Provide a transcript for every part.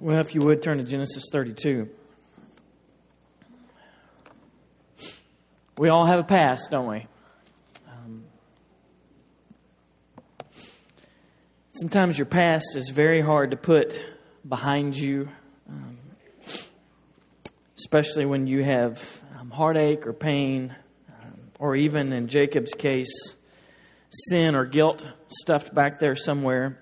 Well, if you would, turn to Genesis 32. We all have a past, don't we? Sometimes your past is very hard to put behind you, especially when you have heartache or pain, or even in Jacob's case, sin or guilt stuffed back there somewhere.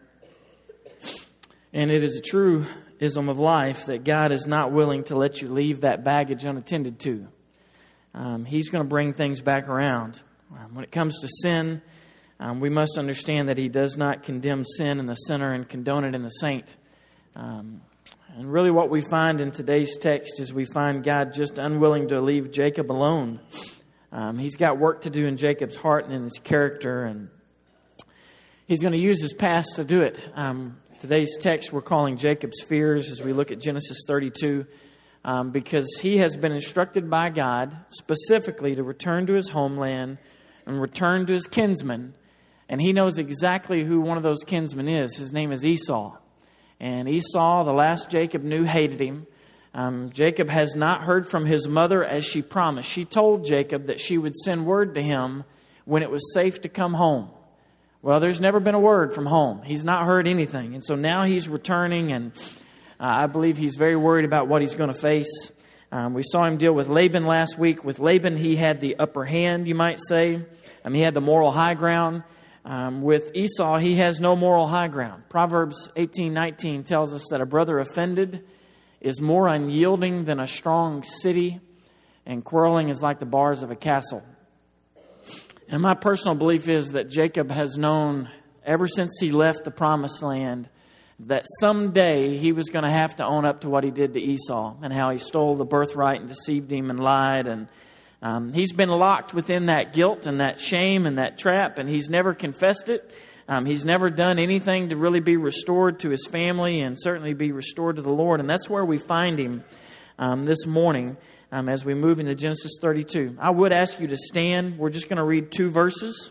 And it is a truism of life that God is not willing to let you leave that baggage unattended to. He's going to bring things back around. When it comes to sin, we must understand that He does not condemn sin in the sinner and condone it in the saint. And really what we find in today's text is we find God just unwilling to leave Jacob alone. He's got work to do in Jacob's heart and in his character, and He's going to use his past to do it. Today's text we're calling Jacob's fears as we look at Genesis 32, because he has been instructed by God specifically to return to his homeland and return to his kinsmen. And he knows exactly who one of those kinsmen is. His name is Esau. And Esau, the last Jacob knew, hated him. Jacob has not heard from his mother as she promised. She told Jacob that she would send word to him when it was safe to come home. Well, there's never been a word from home. He's not heard anything. And so now he's returning, and I believe he's very worried about what he's going to face. We saw him deal with Laban last week. With Laban, he had the upper hand, you might say. He had the moral high ground. With Esau, he has no moral high ground. Proverbs 18:19 tells us that a brother offended is more unyielding than a strong city, and quarreling is like the bars of a castle. And my personal belief is that Jacob has known ever since he left the promised land that someday he was going to have to own up to what he did to Esau and how he stole the birthright and deceived him and lied. And he's been locked within that guilt and that shame and that trap, and he's never confessed it. He's never done anything to really be restored to his family and certainly be restored to the Lord. And that's where we find him this morning as we move into Genesis 32. I would ask you to stand. We're just going to read 2 verses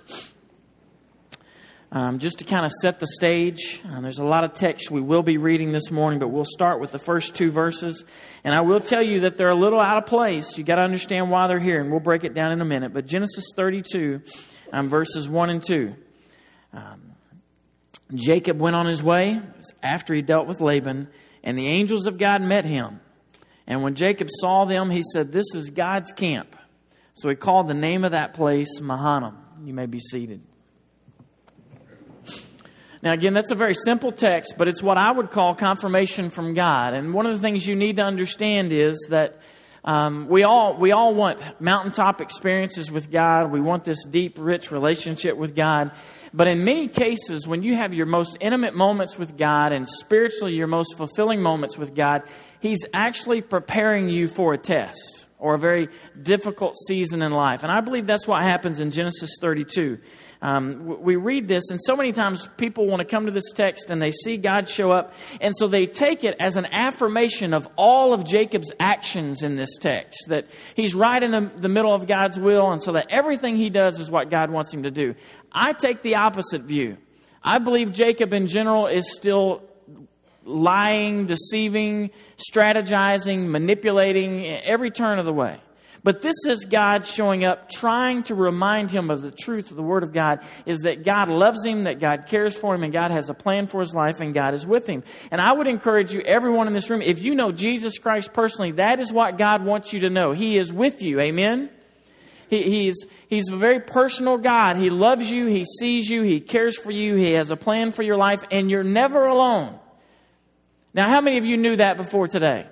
just to kind of set the stage. There's a lot of text we will be reading this morning, but we'll start with the first 2 verses. And I will tell you that they're a little out of place. You got to understand why they're here, and we'll break it down in a minute. But Genesis 32, verses 1 and 2. Jacob went on his way after he dealt with Laban, and the angels of God met him. And when Jacob saw them, he said, "This is God's camp." So he called the name of that place Mahanaim. You may be seated. Now again, that's a very simple text, but it's what I would call confirmation from God. And one of the things you need to understand is that we all want mountaintop experiences with God. We want this deep, rich relationship with God. But in many cases, when you have your most intimate moments with God and spiritually your most fulfilling moments with God, He's actually preparing you for a test or a very difficult season in life. And I believe that's what happens in Genesis 32. We read this, and so many times people want to come to this text and they see God show up, and so they take it as an affirmation of all of Jacob's actions in this text, that he's right in the middle of God's will, and so that everything he does is what God wants him to do. I take the opposite view. I believe Jacob in general is still lying, deceiving, strategizing, manipulating every turn of the way. But this is God showing up, trying to remind him of the truth of the Word of God, is that God loves him, that God cares for him, and God has a plan for his life, and God is with him. And I would encourage you, everyone in this room, if you know Jesus Christ personally, that is what God wants you to know. He is with you. Amen? He's a very personal God. He loves you. He sees you. He cares for you. He has a plan for your life, and you're never alone. Now, how many of you knew that before today?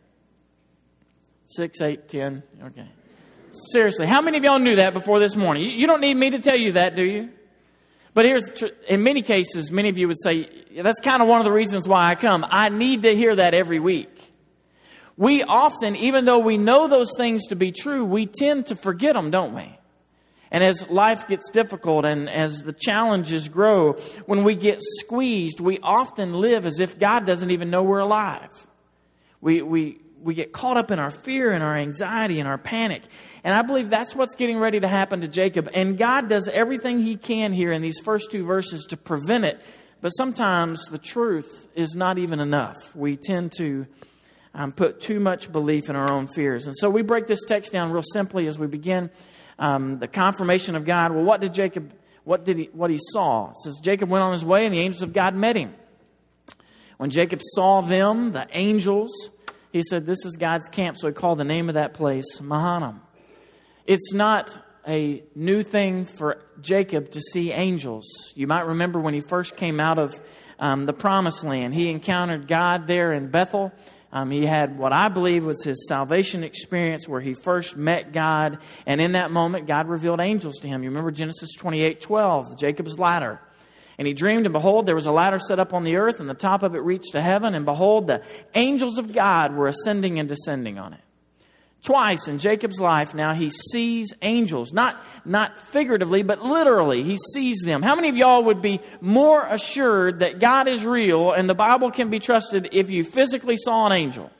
6, 8, 10. Okay. Seriously, how many of y'all knew that before this morning? You don't need me to tell you that, do you? But in many cases, many of you would say, that's kind of one of the reasons why I come. I need to hear that every week. We often, even though we know those things to be true, we tend to forget them, don't we? And as life gets difficult and as the challenges grow, when we get squeezed, we often live as if God doesn't even know we're alive. We get caught up in our fear and our anxiety and our panic. And I believe that's what's getting ready to happen to Jacob. And God does everything He can here in these first 2 verses to prevent it But sometimes the truth is not even enough. We tend to put too much belief in our own fears. And so we break this text down real simply as we begin the confirmation of God. Well, what he saw? It says Jacob went on his way and the angels of God met him. When Jacob saw them, the angels, he said, this is God's camp. So he called the name of that place Mahanaim. It's not a new thing for Jacob to see angels. You might remember when he first came out of the Promised Land, he encountered God there in Bethel. He had what I believe was his salvation experience where he first met God. And in that moment, God revealed angels to him. You remember Genesis 28:12, Jacob's ladder. And he dreamed, and behold, there was a ladder set up on the earth, and the top of it reached to heaven. And behold, the angels of God were ascending and descending on it. Twice in Jacob's life now he sees angels. Not figuratively, but literally. He sees them. How many of y'all would be more assured that God is real and the Bible can be trusted if you physically saw an angel?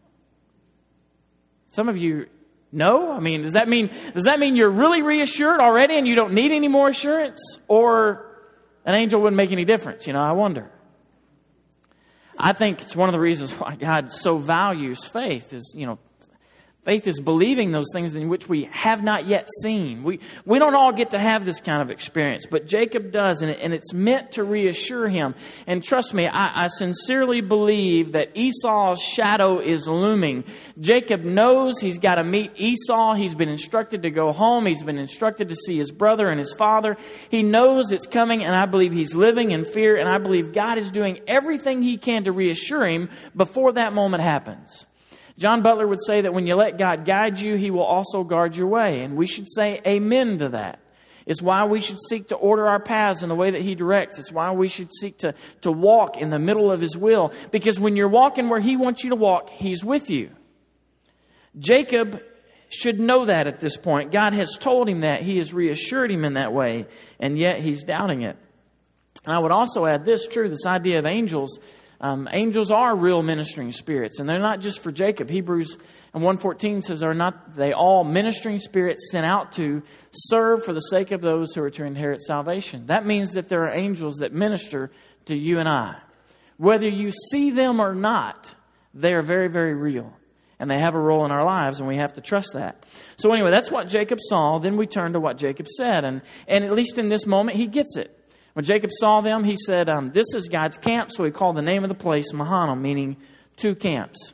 Some of you, no? I mean, does that mean you're really reassured already and you don't need any more assurance? Or an angel wouldn't make any difference? I wonder. I think it's one of the reasons why God so values faith is, faith is believing those things in which we have not yet seen. We don't all get to have this kind of experience, but Jacob does, and it's meant to reassure him. And trust me, I sincerely believe that Esau's shadow is looming. Jacob knows he's got to meet Esau. He's been instructed to go home. He's been instructed to see his brother and his father. He knows it's coming, and I believe he's living in fear, and I believe God is doing everything he can to reassure him before that moment happens. John Butler would say that when you let God guide you, He will also guard your way. And we should say amen to that. It's why we should seek to order our paths in the way that He directs. It's why we should seek to walk in the middle of His will. Because when you're walking where He wants you to walk, He's with you. Jacob should know that at this point. God has told him that. He has reassured him in that way. And yet he's doubting it. And I would also add this idea of angels. Angels are real ministering spirits, and they're not just for Jacob. Hebrews 1:14 says, are not they all ministering spirits sent out to serve for the sake of those who are to inherit salvation? That means that there are angels that minister to you and I. Whether you see them or not, they are very, very real. And they have a role in our lives, and we have to trust that. So anyway, that's what Jacob saw. Then we turn to what Jacob said. And at least in this moment, he gets it. When Jacob saw them, he said, this is God's camp. So he called the name of the place Mahanaim, meaning two camps.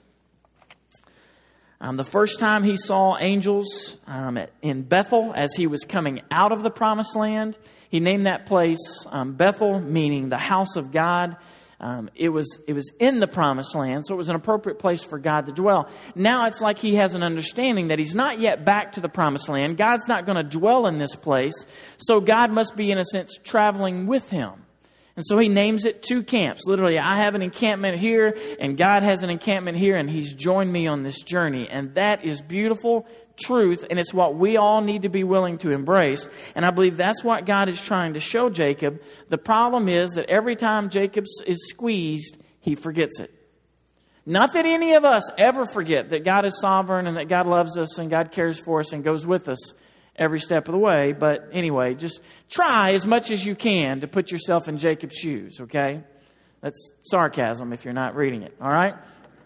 The first time he saw angels in Bethel as he was coming out of the Promised Land, he named that place Bethel, meaning the house of God. It was in the Promised Land, so it was an appropriate place for God to dwell. Now it's like he has an understanding that he's not yet back to the Promised Land. God's not going to dwell in this place, so God must be, in a sense, traveling with him. And so he names it two camps. Literally, I have an encampment here, and God has an encampment here, and He's joined me on this journey. And that is beautiful truth, and it's what we all need to be willing to embrace. And I believe that's what God is trying to show Jacob. The problem is that every time Jacob is squeezed, he forgets it. Not that any of us ever forget that God is sovereign and that God loves us and God cares for us and goes with us every step of the way. But anyway, just try as much as you can to put yourself in Jacob's shoes, okay? That's sarcasm if you're not reading it, all right?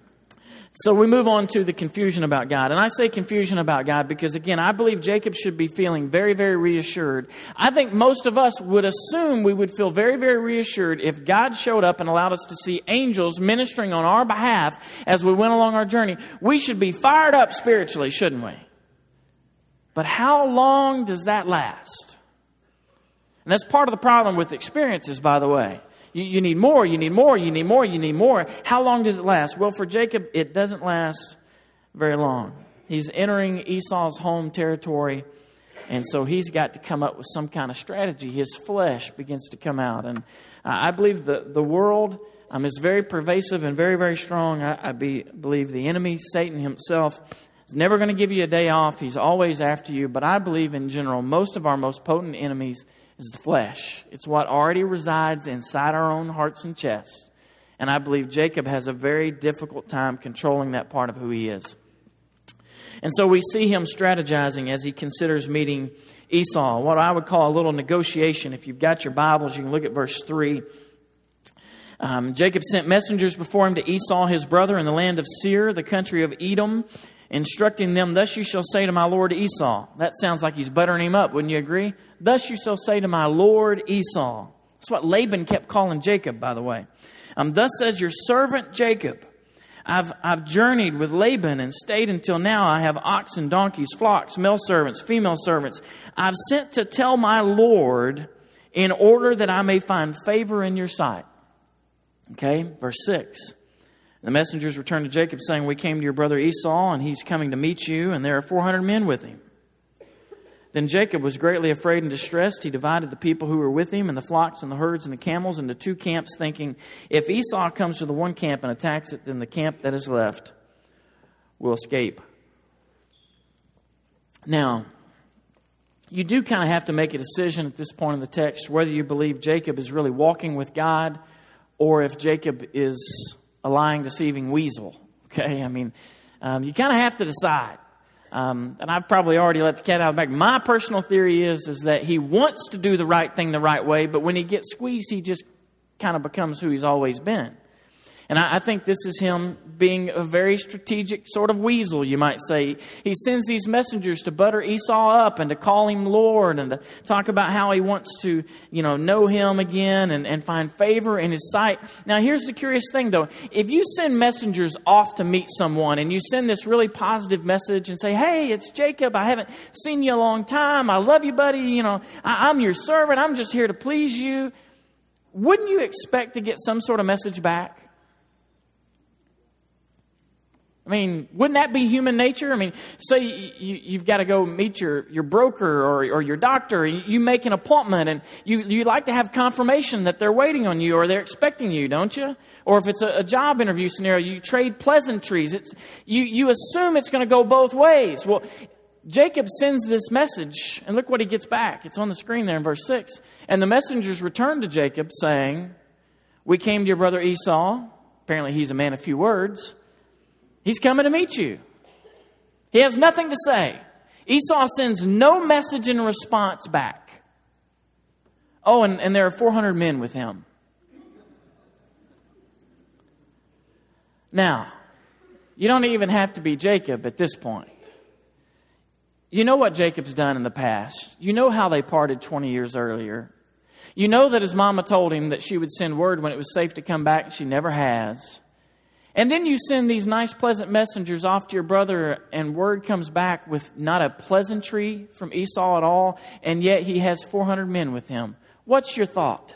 So we move on to the confusion about God. And I say confusion about God because, again, I believe Jacob should be feeling very, very reassured. I think most of us would assume we would feel very, very reassured if God showed up and allowed us to see angels ministering on our behalf as we went along our journey. We should be fired up spiritually, shouldn't we? But how long does that last? And that's part of the problem with experiences, by the way. You need more, you need more, you need more, you need more. How long does it last? Well, for Jacob, it doesn't last very long. He's entering Esau's home territory, and so he's got to come up with some kind of strategy. His flesh begins to come out. And I believe the world is very pervasive and very, very strong. I believe the enemy, Satan himself, is never going to give you a day off. He's always after you. But I believe in general, most of our most potent enemies is the flesh. It's what already resides inside our own hearts and chests. And I believe Jacob has a very difficult time controlling that part of who he is. And so we see him strategizing as he considers meeting Esau, what I would call a little negotiation. If you've got your Bibles, you can look at verse 3. Jacob sent messengers before him to Esau his brother in the land of Seir, the country of Edom, instructing them, "Thus you shall say to my lord Esau." That sounds like he's buttering him up, wouldn't you agree? "Thus you shall say to my lord Esau." That's what Laban kept calling Jacob, by the way. "Thus says your servant Jacob, I've journeyed with Laban and stayed until now. I have oxen, donkeys, flocks, male servants, female servants. I've sent to tell my Lord in order that I may find favor in your sight." Okay, verse 6. The messengers returned to Jacob saying, "We came to your brother Esau and he's coming to meet you, and there are 400 men with him." Then Jacob was greatly afraid and distressed. He divided the people who were with him and the flocks and the herds and the camels into 2 camps, thinking, "If Esau comes to the one camp and attacks it, then the camp that is left will escape." Now, you do kind of have to make a decision at this point in the text whether you believe Jacob is really walking with God or if Jacob is a lying, deceiving weasel. Okay, I mean, you kind of have to decide. And I've probably already let the cat out of the bag. My personal theory is that he wants to do the right thing the right way, but when he gets squeezed, he just kind of becomes who he's always been. And I think this is him being a very strategic sort of weasel, you might say. He sends these messengers to butter Esau up and to call him Lord and to talk about how he wants to, know him again and find favor in his sight. Now, here's the curious thing, though. If you send messengers off to meet someone and you send this really positive message and say, "Hey, it's Jacob. I haven't seen you a long time. I love you, buddy. I'm your servant. I'm just here to please you." Wouldn't you expect to get some sort of message back? I mean, wouldn't that be human nature? I mean, say you've got to go meet your broker or your doctor. You make an appointment and you like to have confirmation that they're waiting on you or they're expecting you, don't you? Or if it's a job interview scenario, you trade pleasantries. You assume it's going to go both ways. Well, Jacob sends this message, and look what he gets back. It's on the screen there in verse 6. "And the messengers returned to Jacob, saying, 'We came to your brother Esau.'" Apparently he's a man of few words. "He's coming to meet you." He has nothing to say. Esau sends no message in response back. Oh, and there are 400 men with him. Now, you don't even have to be Jacob at this point. You know what Jacob's done in the past. You know how they parted 20 years earlier. You know that his mama told him that she would send word when it was safe to come back. She never has. And then you send these nice, pleasant messengers off to your brother, and word comes back with not a pleasantry from Esau at all, and yet he has 400 men with him. What's your thought?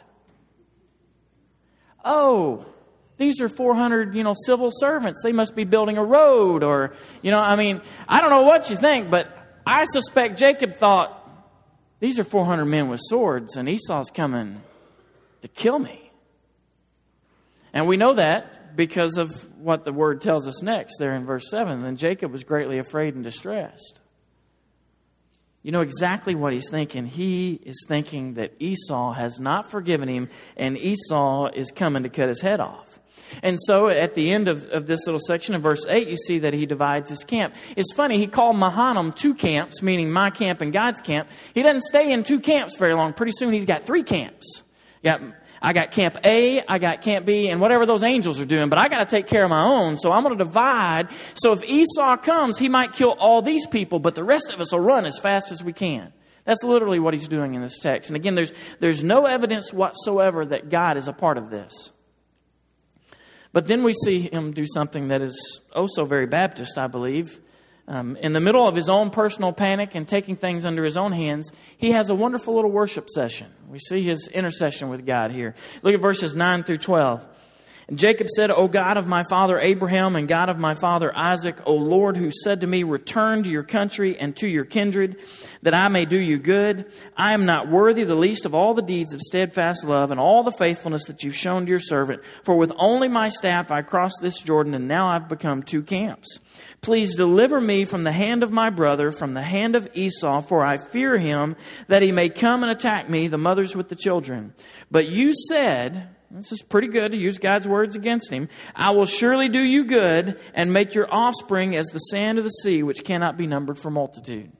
Oh, these are 400, civil servants. They must be building a road or, I don't know what you think, but I suspect Jacob thought, these are 400 men with swords, and Esau's coming to kill me. And we know that because of what the word tells us next there in verse 7. Then Jacob was greatly afraid and distressed. You know exactly what he's thinking. He is thinking that Esau has not forgiven him and Esau is coming to cut his head off. And so at the end of this little section in verse 8, you see that he divides his camp. It's funny, he called Mahanaim 2 camps, meaning my camp and God's camp. He doesn't stay in 2 camps very long. Pretty soon he's got 3 camps. I got camp A, I got camp B, and whatever those angels are doing, but I got to take care of my own, so I'm going to divide. So if Esau comes, he might kill all these people, but the rest of us will run as fast as we can. That's literally what he's doing in this text. And again, there's no evidence whatsoever that God is a part of this. But then we see him do something that is oh so very Baptist, I believe. In the middle of his own personal panic and taking things under his own hands, he has a wonderful little worship session. We see his intercession with God here. Look at verses 9 through 12. And Jacob said, O God of my father Abraham and God of my father Isaac, O Lord, who said to me, return to your country and to your kindred, that I may do you good. I am not worthy the least of all the deeds of steadfast love and all the faithfulness that you've shown to your servant. For with only my staff I crossed this Jordan, and now I've become 2 camps. Please deliver me from the hand of my brother, from the hand of Esau, for I fear him, that he may come and attack me, the mothers with the children. But you said, this is pretty good to use God's words against him, I will surely do you good and make your offspring as the sand of the sea, which cannot be numbered for multitude.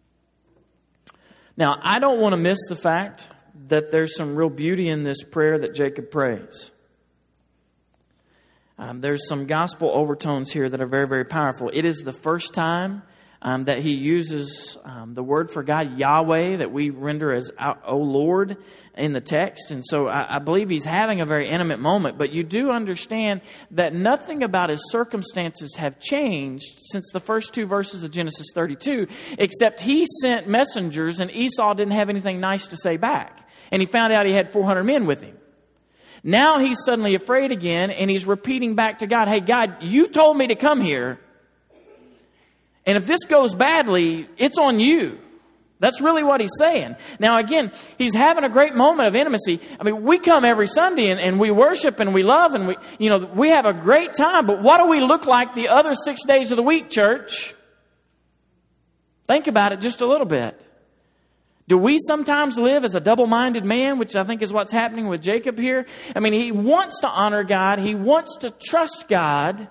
Now, I don't want to miss the fact that there's some real beauty in this prayer that Jacob prays. There's some gospel overtones here that are very, very powerful. It is the first time that he uses the word for God, Yahweh, that we render as O Lord in the text. And so I believe he's having a very intimate moment. But you do understand that nothing about his circumstances have changed since the first 2 verses of Genesis 32, except he sent messengers and Esau didn't have anything nice to say back. And he found out he had 400 men with him. Now he's suddenly afraid again, and he's repeating back to God, hey, God, you told me to come here. And if this goes badly, it's on you. That's really what he's saying. Now, again, he's having a great moment of intimacy. I mean, we come every Sunday and we worship and we love and we have a great time. But what do we look like the other 6 days of the week, church? Think about it just a little bit. Do we sometimes live as a double-minded man, which I think is what's happening with Jacob here? I mean, he wants to honor God. He wants to trust God.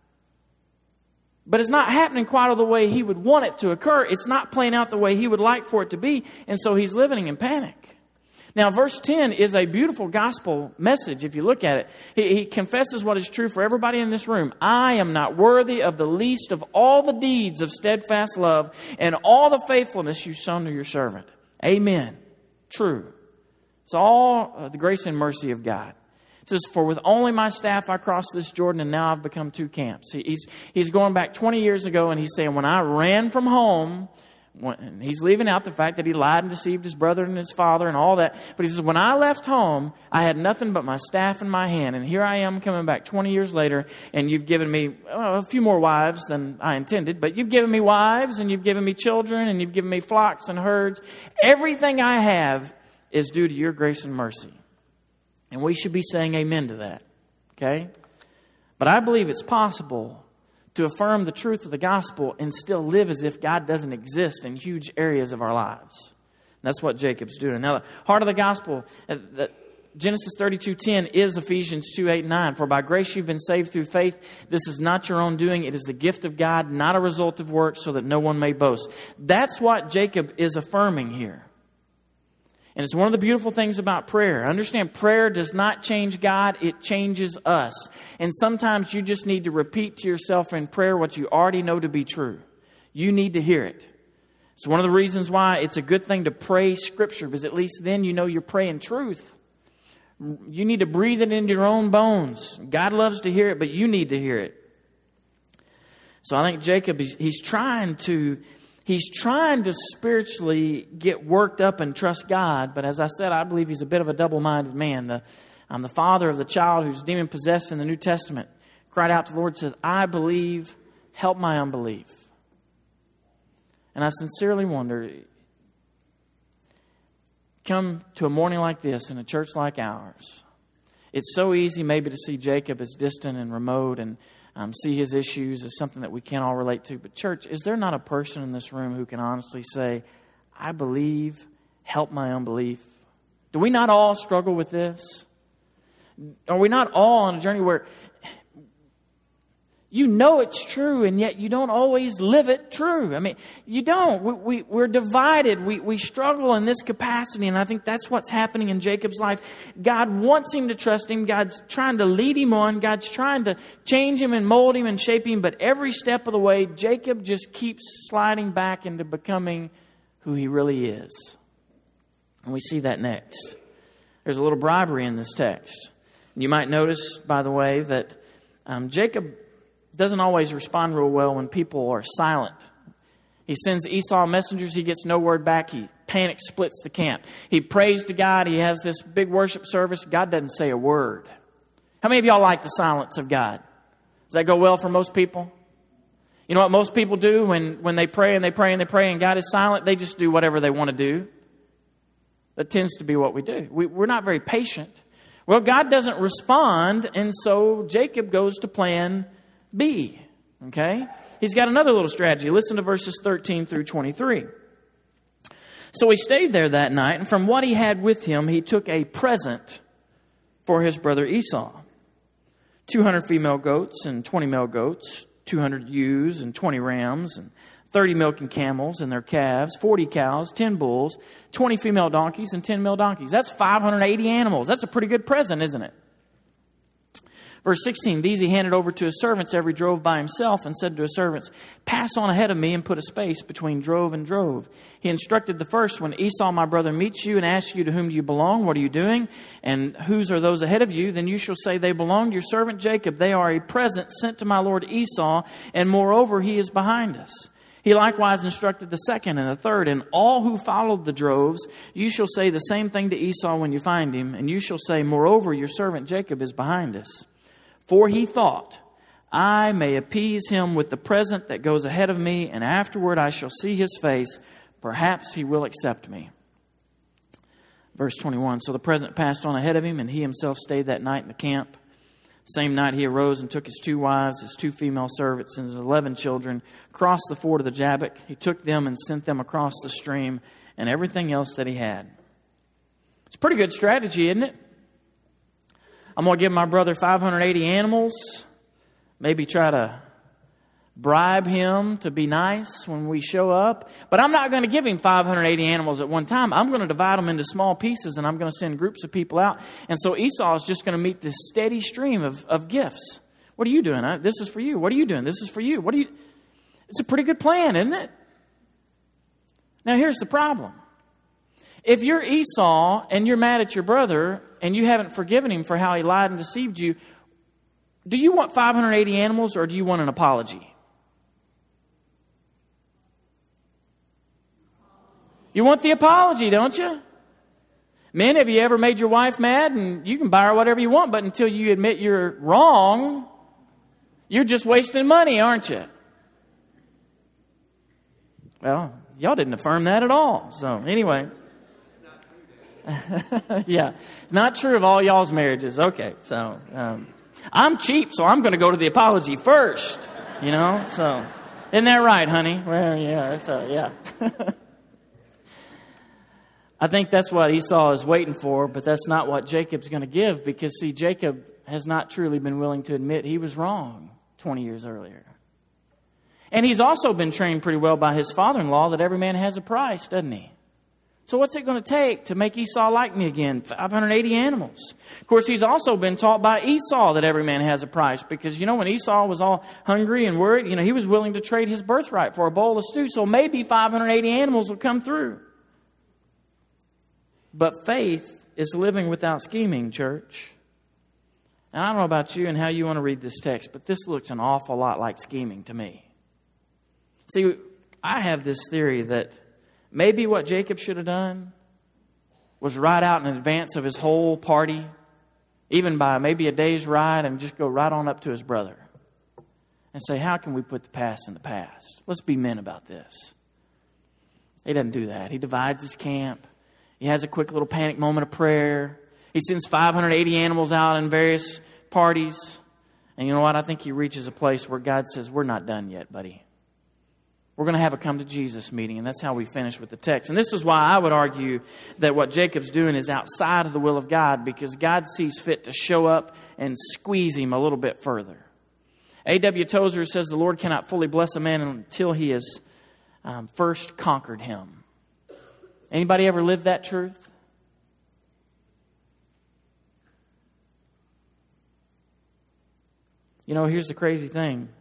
But it's not happening quite the way he would want it to occur. It's not playing out the way he would like for it to be. And so he's living in panic. Now, verse 10 is a beautiful gospel message if you look at it. He confesses what is true for everybody in this room. I am not worthy of the least of all the deeds of steadfast love and all the faithfulness you've shown to your servant. Amen. True. It's all the grace and mercy of God. It says, for with only my staff I crossed this Jordan, and now I've become 2 camps. He's going back 20 years ago, and he's saying, when I ran from home, and he's leaving out the fact that he lied and deceived his brother and his father and all that. But he says, when I left home, I had nothing but my staff in my hand. And here I am coming back 20 years later, and you've given me a few more wives than I intended. But you've given me wives, and you've given me children, and you've given me flocks and herds. Everything I have is due to your grace and mercy. And we should be saying amen to that. Okay? But I believe it's possible to affirm the truth of the gospel and still live as if God doesn't exist in huge areas of our lives. And that's what Jacob's doing. Now, the heart of the gospel, Genesis 32:10 is Ephesians 2:8-9. For by grace you've been saved through faith. This is not your own doing. It is the gift of God, not a result of works, so that no one may boast. That's what Jacob is affirming here. And it's one of the beautiful things about prayer. Understand, prayer does not change God, it changes us. And sometimes you just need to repeat to yourself in prayer what you already know to be true. You need to hear it. It's one of the reasons why it's a good thing to pray Scripture, because at least then you know you're praying truth. You need to breathe it into your own bones. God loves to hear it, but you need to hear it. So I think Jacob, he's trying to spiritually get worked up and trust God. But as I said, I believe he's a bit of a double-minded man. The father of the child who's demon-possessed in the New Testament cried out to the Lord and said, I believe, help my unbelief. And I sincerely wonder, come to a morning like this in a church like ours, it's so easy maybe to see Jacob as distant and remote and see his issues as something that we can't all relate to. But church, is there not a person in this room who can honestly say, I believe, help my unbelief? Do we not all struggle with this? Are we not all on a journey where you know it's true and yet you don't always live it true? I mean, you don't. We're divided. We struggle in this capacity, and I think that's what's happening in Jacob's life. God wants him to trust him. God's trying to lead him on. God's trying to change him and mold him and shape him, but every step of the way, Jacob just keeps sliding back into becoming who he really is. And we see that next. There's a little bribery in this text. You might notice, by the way, that Jacob doesn't always respond real well when people are silent. He sends Esau messengers. He gets no word back. He panic splits the camp. He prays to God. He has this big worship service. God doesn't say a word. How many of y'all like the silence of God? Does that go well for most people? You know what most people do when they pray and they pray and they pray and God is silent? They just do whatever they want to do. That tends to be what we do. We're not very patient. Well, God doesn't respond, and so Jacob goes to plan B. Okay? He's got another little strategy. Listen to verses 13 through 23. So he stayed there that night, and from what he had with him, he took a present for his brother Esau. 200 female goats and 20 male goats, 200 ewes and 20 rams, and 30 milking camels and their calves, 40 cows, 10 bulls, 20 female donkeys, and 10 male donkeys. That's 580 animals. That's a pretty good present, isn't it? Verse 16, these he handed over to his servants, every drove by himself, and said to his servants, pass on ahead of me and put a space between drove and drove. He instructed the first, when Esau my brother meets you and asks you, to whom do you belong? What are you doing? And whose are those ahead of you? Then you shall say, they belong to your servant Jacob. They are a present sent to my lord Esau, and moreover he is behind us. He likewise instructed the second and the third, and all who followed the droves. You shall say the same thing to Esau when you find him, and you shall say, moreover your servant Jacob is behind us. For he thought, I may appease him with the present that goes ahead of me, and afterward I shall see his face. Perhaps he will accept me. Verse 21, so the present passed on ahead of him, and he himself stayed that night in the camp. Same night he arose and took his 2 wives, his 2 female servants, and his 11 children, crossed the ford of the Jabbok. He took them and sent them across the stream, and everything else that he had. It's a pretty good strategy, isn't it? I'm going to give my brother 580 animals, maybe try to bribe him to be nice when we show up. But I'm not going to give him 580 animals at one time. I'm going to divide them into small pieces, and I'm going to send groups of people out. And so Esau is just going to meet this steady stream of gifts. What are you doing? This is for you. What are you doing? This is for you. It's a pretty good plan, isn't it? Now here's the problem. If you're Esau and you're mad at your brother and you haven't forgiven him for how he lied and deceived you, do you want 580 animals or do you want an apology? You want the apology, don't you? Men, have you ever made your wife mad? And you can buy her whatever you want, but until you admit you're wrong, you're just wasting money, aren't you? Well, y'all didn't affirm that at all. So anyway. Yeah, not true of all y'all's marriages. Okay, so I'm cheap, so I'm going to go to the apology first. You know, so isn't that right, honey? Well, yeah, so yeah. I think that's what Esau is waiting for, but that's not what Jacob's going to give, because see, Jacob has not truly been willing to admit he was wrong 20 years earlier. And he's also been trained pretty well by his father-in-law that every man has a price, doesn't he? So what's it going to take to make Esau like me again? 580 animals. Of course, he's also been taught by Esau that every man has a price. Because, when Esau was all hungry and worried, he was willing to trade his birthright for a bowl of stew. So maybe 580 animals will come through. But faith is living without scheming, church. And I don't know about you and how you want to read this text, but this looks an awful lot like scheming to me. See, I have this theory that maybe what Jacob should have done was ride out in advance of his whole party, even by maybe a day's ride, and just go right on up to his brother and say, how can we put the past in the past? Let's be men about this. He doesn't do that. He divides his camp. He has a quick little panic moment of prayer. He sends 580 animals out in various parties. And you know what? I think he reaches a place where God says, we're not done yet, buddy. We're going to have a come to Jesus meeting, and that's how we finish with the text. And this is why I would argue that what Jacob's doing is outside of the will of God, because God sees fit to show up and squeeze him a little bit further. A.W. Tozer says the Lord cannot fully bless a man until he has first conquered him. Anybody ever lived that truth? Here's the crazy thing.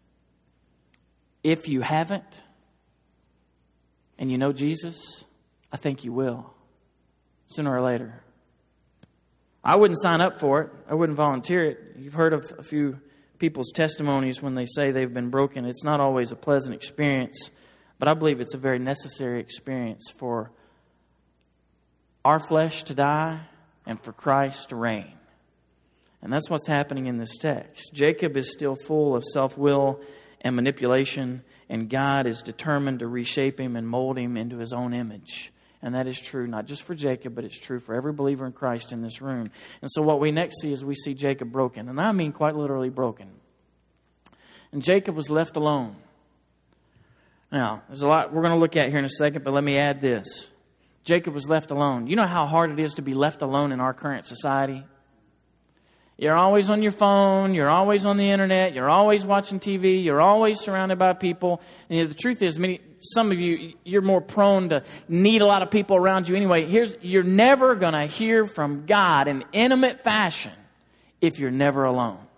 If you haven't, and you know Jesus, I think you will, sooner or later. I wouldn't sign up for it. I wouldn't volunteer it. You've heard of a few people's testimonies when they say they've been broken. It's not always a pleasant experience, but I believe it's a very necessary experience for our flesh to die and for Christ to reign. And that's what's happening in this text. Jacob is still full of self-will and manipulation, and God is determined to reshape him and mold him into his own image. And that is true not just for Jacob, but it's true for every believer in Christ in this room. And so what we next see is we see Jacob broken, and I mean quite literally broken. And Jacob was left alone. Now, there's a lot we're going to look at here in a second, but let me add this. Jacob was left alone. You know how hard it is to be left alone in our current society? You're always on your phone. You're always on the internet. You're always watching TV. You're always surrounded by people. And the truth is, some of you, you're more prone to need a lot of people around you anyway. You're never going to hear from God in intimate fashion if you're never alone.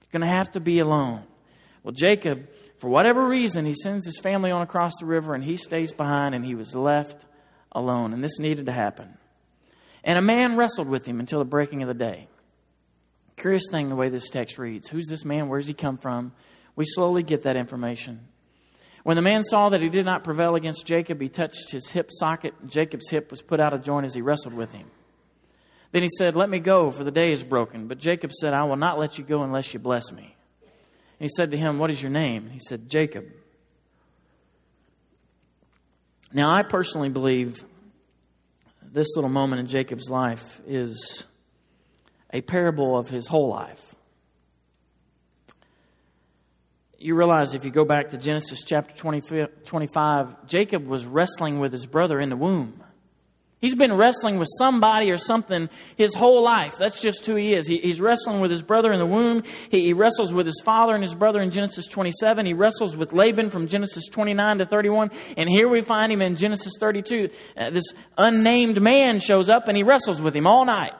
Going to have to be alone. Well, Jacob, for whatever reason, he sends his family on across the river and he stays behind and he was left alone. And this needed to happen. And a man wrestled with him until the breaking of the day. Curious thing the way this text reads. Who's this man? Where's he come from? We slowly get that information. When the man saw that he did not prevail against Jacob, he touched his hip socket. Jacob's hip was put out of joint as he wrestled with him. Then he said, "Let me go, for the day is broken." But Jacob said, "I will not let you go unless you bless me." And he said to him, "What is your name?" And he said, "Jacob." Now, I personally believe this little moment in Jacob's life is a parable of his whole life. You realize if you go back to Genesis chapter 25, Jacob was wrestling with his brother in the womb. He's been wrestling with somebody or something his whole life. That's just who he is. He's wrestling with his brother in the womb. He wrestles with his father and his brother in Genesis 27. He wrestles with Laban from Genesis 29 to 31. And here we find him in Genesis 32. This unnamed man shows up and he wrestles with him all night.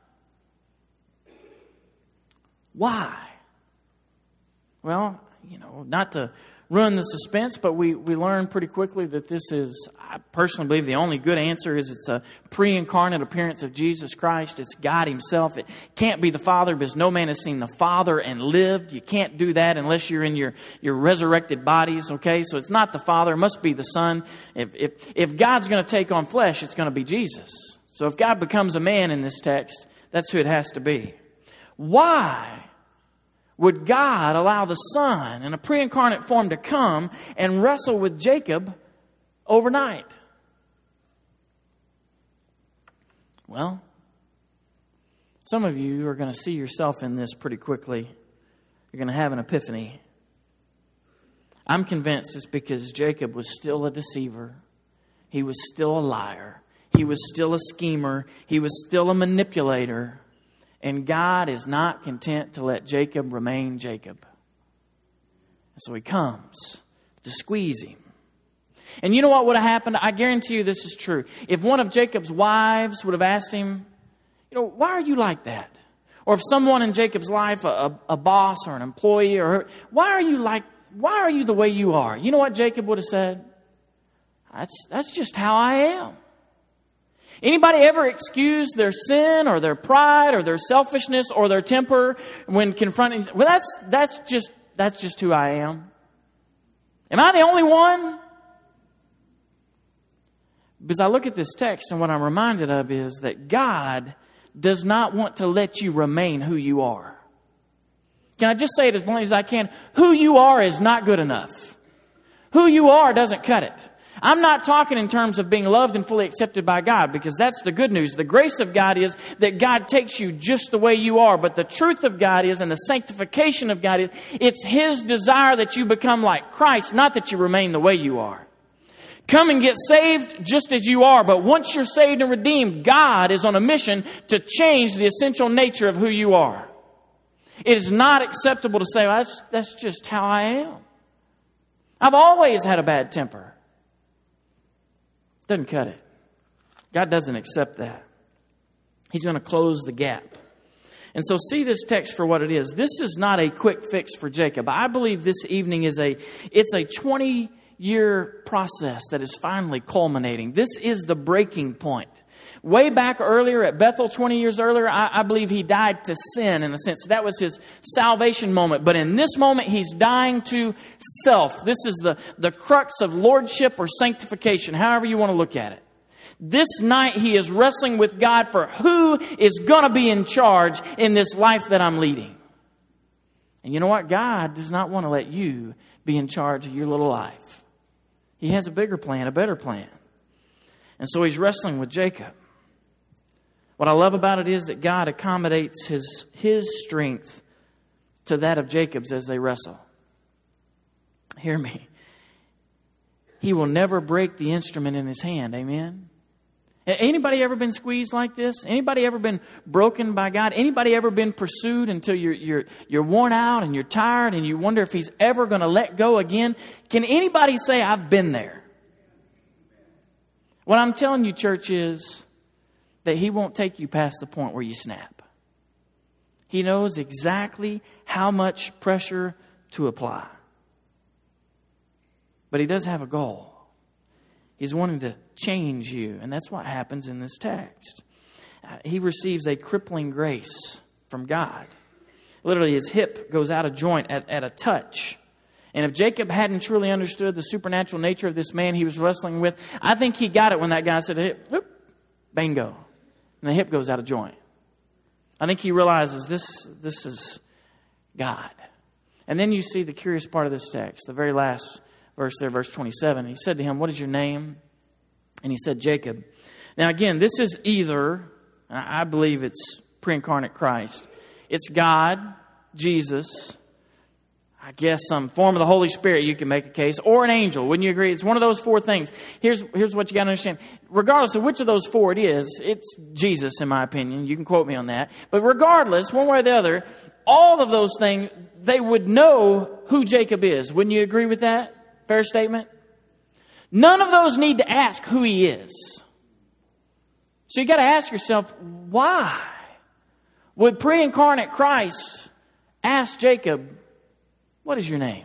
Why? Well, not to ruin the suspense, but we learn pretty quickly that this is, I personally believe the only good answer is it's a pre-incarnate appearance of Jesus Christ. It's God Himself. It can't be the Father because no man has seen the Father and lived. You can't do that unless you're in your resurrected bodies, okay? So it's not the Father. It must be the Son. If God's going to take on flesh, it's going to be Jesus. So if God becomes a man in this text, that's who it has to be. Why would God allow the Son in a pre-incarnate form to come and wrestle with Jacob overnight? Well, some of you are going to see yourself in this pretty quickly. You're going to have an epiphany. I'm convinced it's because Jacob was still a deceiver. He was still a liar. He was still a schemer. He was still a manipulator. And God is not content to let Jacob remain Jacob. So He comes to squeeze him. And you know what would have happened? I guarantee you this is true. If one of Jacob's wives would have asked him, why are you like that? Or if someone in Jacob's life, a boss or an employee, why are you the way you are? You know what Jacob would have said? That's just how I am. Anybody ever excuse their sin or their pride or their selfishness or their temper when confronting? Well, that's just who I am. Am I the only one? Because I look at this text and what I'm reminded of is that God does not want to let you remain who you are. Can I just say it as bluntly as I can? Who you are is not good enough. Who you are doesn't cut it. I'm not talking in terms of being loved and fully accepted by God, because that's the good news. The grace of God is that God takes you just the way you are. But the truth of God is, and the sanctification of God is, it's His desire that you become like Christ, not that you remain the way you are. Come and get saved just as you are. But once you're saved and redeemed, God is on a mission to change the essential nature of who you are. It is not acceptable to say, well, that's just how I am. I've always had a bad temper. Doesn't cut it. God doesn't accept that. He's going to close the gap. And so see this text for what it is. This is not a quick fix for Jacob. I believe this evening it's a 20-year process that is finally culminating. This is the breaking point. Way back earlier at Bethel, 20 years earlier, I believe he died to sin in a sense. That was his salvation moment. But in this moment, he's dying to self. This is the crux of lordship or sanctification, however you want to look at it. This night, he is wrestling with God for who is going to be in charge in this life that I'm leading. And you know what? God does not want to let you be in charge of your little life. He has a bigger plan, a better plan. And so he's wrestling with Jacob. What I love about it is that God accommodates his strength to that of Jacob's as they wrestle. Hear me. He will never break the instrument in his hand. Amen? Anybody ever been squeezed like this? Anybody ever been broken by God? Anybody ever been pursued until you're worn out and you're tired and you wonder if He's ever going to let go again? Can anybody say, I've been there? What I'm telling you, church, is that He won't take you past the point where you snap. He knows exactly how much pressure to apply. But He does have a goal. He's wanting to change you. And that's what happens in this text. He receives a crippling grace from God. Literally, his hip goes out of joint at a touch. And if Jacob hadn't truly understood the supernatural nature of this man he was wrestling with, I think he got it when that guy said, hip, whoop, bingo. And the hip goes out of joint. I think he realizes this is God. And then you see the curious part of this text, the very last verse there, verse 27. He said to him, what is your name? And he said, Jacob. Now again, this is either, I believe it's pre-incarnate Christ. It's God, Jesus, I guess some form of the Holy Spirit, you can make a case, or an angel. Wouldn't you agree? It's one of those four things. Here's what you got to understand. Regardless of which of those four it is, it's Jesus, in my opinion. You can quote me on that. But regardless, one way or the other, all of those things, they would know who Jacob is. Wouldn't you agree with that? Fair statement? None of those need to ask who he is. So you got to ask yourself, why would pre-incarnate Christ ask Jacob, what is your name?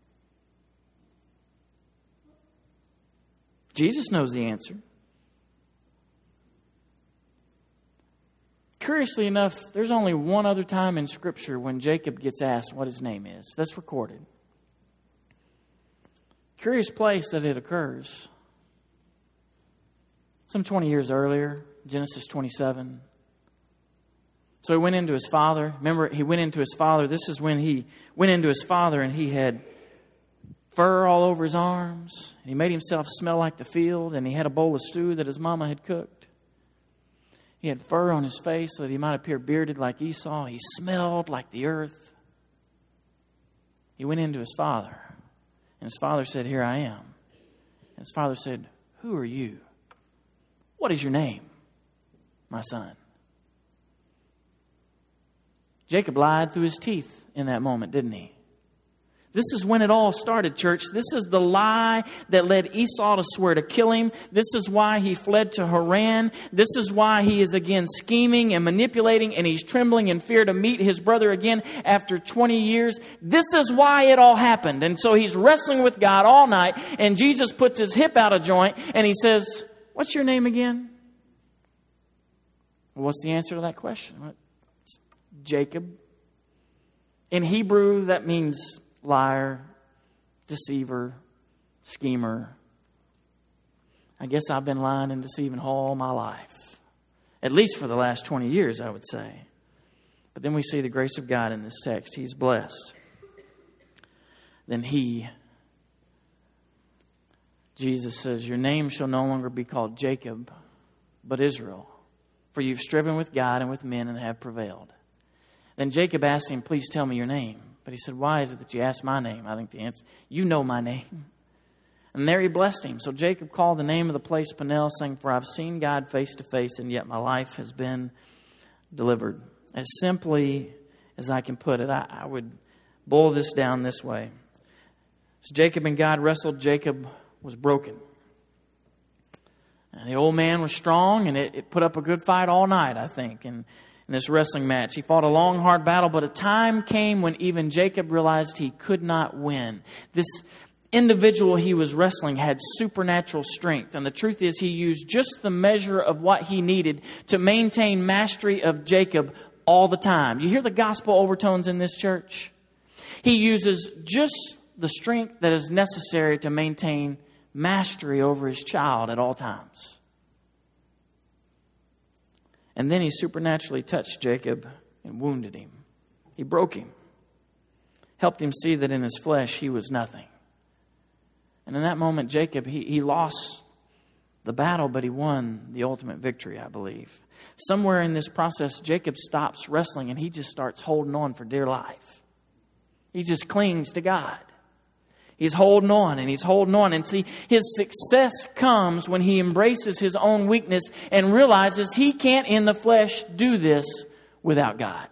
Jesus knows the answer. Curiously enough, there's only one other time in Scripture when Jacob gets asked what his name is. That's recorded. Curious place that it occurs. Some 20 years earlier, Genesis 27. So he went into his father. Remember, he went into his father. This is when he went into his father and he had fur all over his arms. And he made himself smell like the field. And he had a bowl of stew that his mama had cooked. He had fur on his face so that he might appear bearded like Esau. He smelled like the earth. He went into his father. And his father said, here I am. And his father said, who are you? What is your name, my son? Jacob lied through his teeth in that moment, didn't he? This is when it all started, church. This is the lie that led Esau to swear to kill him. This is why he fled to Haran. This is why he is again scheming and manipulating, and he's trembling in fear to meet his brother again after 20 years. This is why it all happened. And so he's wrestling with God all night, and Jesus puts his hip out of joint, and he says, what's your name again? Well, what's the answer to that question? It's Jacob. In Hebrew, that means liar, deceiver, schemer. I guess I've been lying and deceiving all my life. At least for the last 20 years, I would say. But then we see the grace of God in this text. He's blessed. Then Jesus says, your name shall no longer be called Jacob, but Israel. For you've striven with God and with men and have prevailed. Then Jacob asked him, please tell me your name. But he said, why is it that you ask my name? I think the answer, you know my name. And there he blessed him. So Jacob called the name of the place Peniel, saying, for I've seen God face to face, and yet my life has been delivered. As simply as I can put it, I would boil this down this way. As Jacob and God wrestled, Jacob was broken. And the old man was strong, and it put up a good fight all night, I think, in this wrestling match. He fought a long, hard battle, but a time came when even Jacob realized he could not win. This individual he was wrestling had supernatural strength, and the truth is he used just the measure of what he needed to maintain mastery of Jacob all the time. You hear the gospel overtones in this church? He uses just the strength that is necessary to maintain mastery over his child at all times. And then he supernaturally touched Jacob and wounded him. He broke him. Helped him see that in his flesh he was nothing. And in that moment, Jacob, he lost the battle, but he won the ultimate victory, I believe. Somewhere in this process, Jacob stops wrestling and he just starts holding on for dear life. He just clings to God. He's holding on and he's holding on. And see, his success comes when he embraces his own weakness and realizes he can't in the flesh do this without God.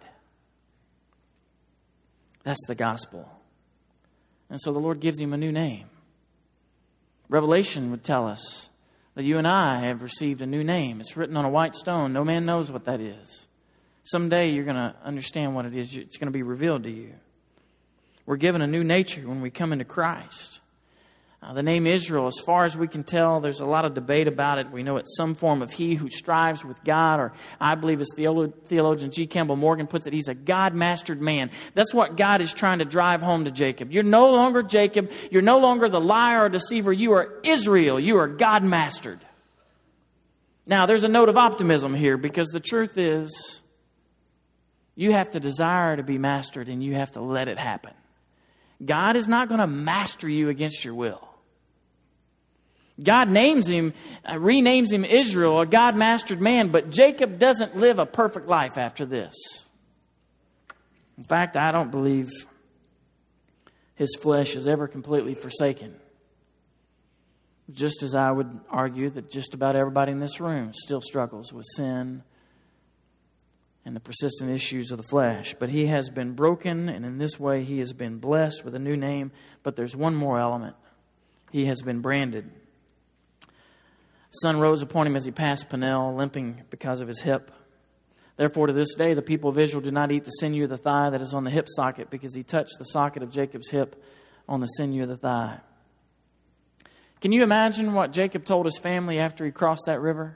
That's the gospel. And so the Lord gives him a new name. Revelation would tell us that you and I have received a new name. It's written on a white stone. No man knows what that is. Someday you're going to understand what it is. It's going to be revealed to you. We're given a new nature when we come into Christ. The name Israel, as far as we can tell, there's a lot of debate about it. We know it's some form of he who strives with God, or I believe as theologian G. Campbell Morgan puts it, he's a God-mastered man. That's what God is trying to drive home to Jacob. You're no longer Jacob. You're no longer the liar or deceiver. You are Israel. You are God-mastered. Now, there's a note of optimism here, because the truth is, you have to desire to be mastered, and you have to let it happen. God is not going to master you against your will. God renames him Israel, a God-mastered man, but Jacob doesn't live a perfect life after this. In fact, I don't believe his flesh is ever completely forsaken. Just as I would argue that just about everybody in this room still struggles with sin and the persistent issues of the flesh. But he has been broken, and in this way he has been blessed with a new name. But there's one more element. He has been branded. The sun rose upon him as he passed Peniel, limping because of his hip. Therefore, to this day, the people of Israel do not eat the sinew of the thigh that is on the hip socket, because he touched the socket of Jacob's hip on the sinew of the thigh. Can you imagine what Jacob told his family after he crossed that river?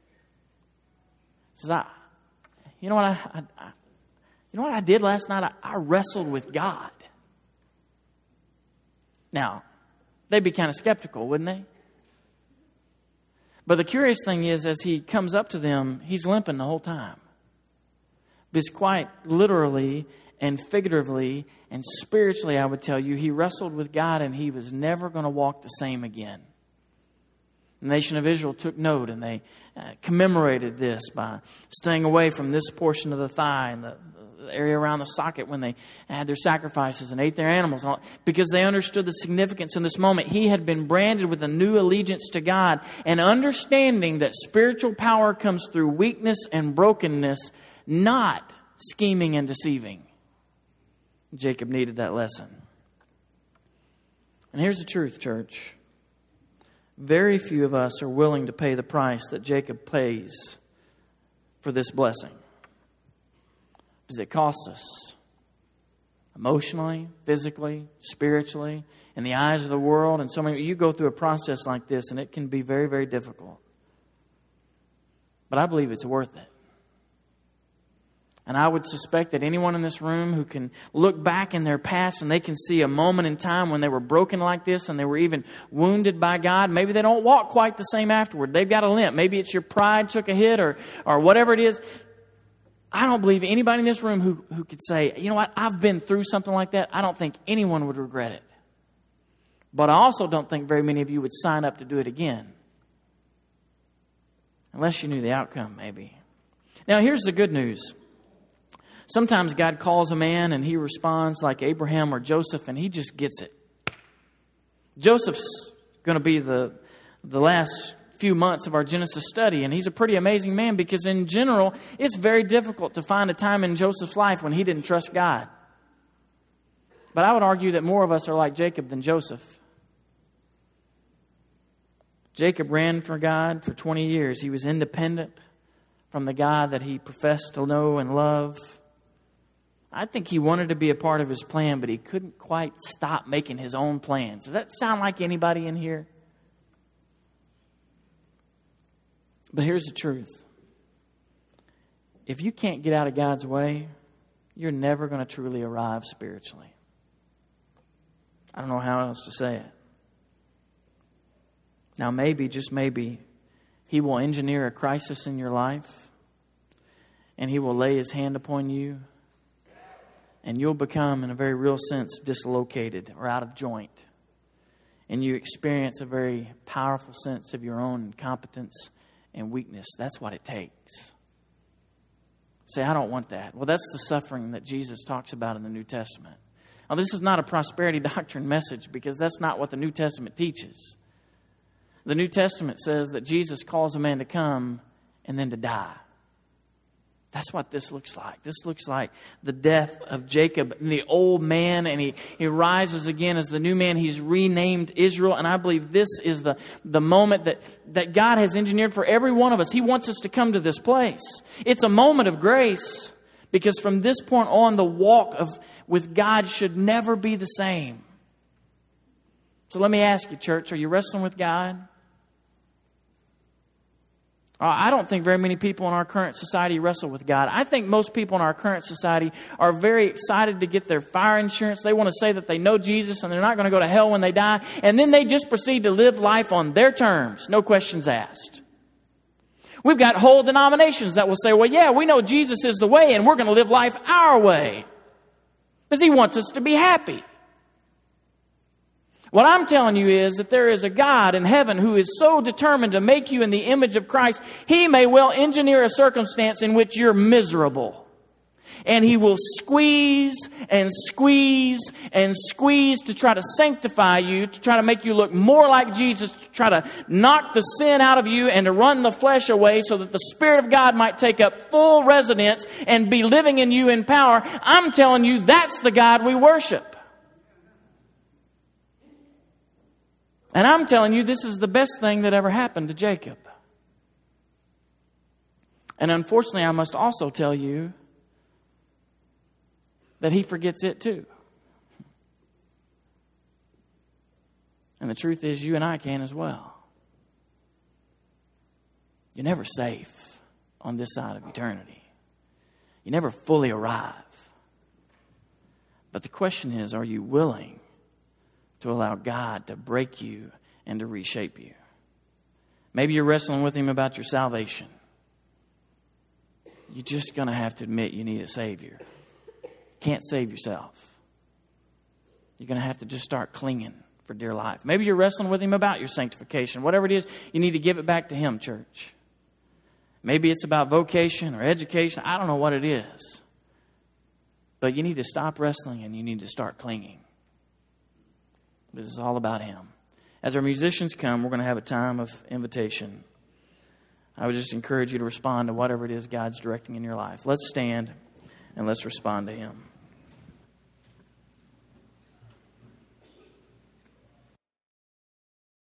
He says, you know what I did last night? I wrestled with God. Now, they'd be kind of skeptical, wouldn't they? But the curious thing is, as he comes up to them, he's limping the whole time. Because quite literally and figuratively and spiritually, I would tell you, he wrestled with God, and he was never going to walk the same again. The nation of Israel took note, and they commemorated this by staying away from this portion of the thigh and the area around the socket when they had their sacrifices and ate their animals, because they understood the significance in this moment. He had been branded with a new allegiance to God, and understanding that spiritual power comes through weakness and brokenness, not scheming and deceiving. Jacob needed that lesson. And here's the truth, church. Very few of us are willing to pay the price that Jacob pays for this blessing. Because it costs us emotionally, physically, spiritually, in the eyes of the world. And so many, you go through a process like this, and it can be very, very difficult. But I believe it's worth it. And I would suspect that anyone in this room who can look back in their past and they can see a moment in time when they were broken like this and they were even wounded by God, maybe they don't walk quite the same afterward. They've got a limp. Maybe it's your pride took a hit or whatever it is. I don't believe anybody in this room who could say, you know what, I've been through something like that. I don't think anyone would regret it. But I also don't think very many of you would sign up to do it again. Unless you knew the outcome, maybe. Now, here's the good news. Sometimes God calls a man and he responds like Abraham or Joseph, and he just gets it. Joseph's going to be the last few months of our Genesis study, and he's a pretty amazing man, because in general, it's very difficult to find a time in Joseph's life when he didn't trust God. But I would argue that more of us are like Jacob than Joseph. Jacob ran for God for 20 years. He was independent from the God that he professed to know and love. I think he wanted to be a part of his plan, but he couldn't quite stop making his own plans. Does that sound like anybody in here? But here's the truth. If you can't get out of God's way, you're never going to truly arrive spiritually. I don't know how else to say it. Now maybe, just maybe, he will engineer a crisis in your life, and he will lay his hand upon you, and you'll become, in a very real sense, dislocated or out of joint. And you experience a very powerful sense of your own incompetence and weakness. That's what it takes. Say, I don't want that. Well, that's the suffering that Jesus talks about in the New Testament. Now, this is not a prosperity doctrine message, because that's not what the New Testament teaches. The New Testament says that Jesus calls a man to come and then to die. That's what this looks like. This looks like the death of Jacob, the old man, and he rises again as the new man. He's renamed Israel, and I believe this is the moment that God has engineered for every one of us. He wants us to come to this place. It's a moment of grace, Because from this point on, the walk with God should never be the same. So let me ask you, church, are you wrestling with God? I don't think very many people in our current society wrestle with God. I think most people in our current society are very excited to get their fire insurance. They want to say that they know Jesus and they're not going to go to hell when they die. And then they just proceed to live life on their terms. No questions asked. We've got whole denominations that will say, well, yeah, we know Jesus is the way and we're going to live life our way. Because He wants us to be happy. What I'm telling you is that there is a God in heaven who is so determined to make you in the image of Christ, He may well engineer a circumstance in which you're miserable. And He will squeeze and squeeze and squeeze to try to sanctify you, to try to make you look more like Jesus, to try to knock the sin out of you and to run the flesh away so that the Spirit of God might take up full residence and be living in you in power. I'm telling you, that's the God we worship. And I'm telling you, this is the best thing that ever happened to Jacob. And unfortunately, I must also tell you that he forgets it too. And the truth is, you and I can as well. You're never safe on this side of eternity. You never fully arrive. But the question is, are you willing to allow God to break you and to reshape you? Maybe you're wrestling with Him about your salvation. You're just going to have to admit you need a Savior. You can't save yourself. You're going to have to just start clinging for dear life. Maybe you're wrestling with Him about your sanctification. Whatever it is, you need to give it back to Him, church. Maybe it's about vocation or education. I don't know what it is. But you need to stop wrestling and you need to start clinging. This is all about Him. As our musicians come, we're going to have a time of invitation. I would just encourage you to respond to whatever it is God's directing in your life. Let's stand and let's respond to Him.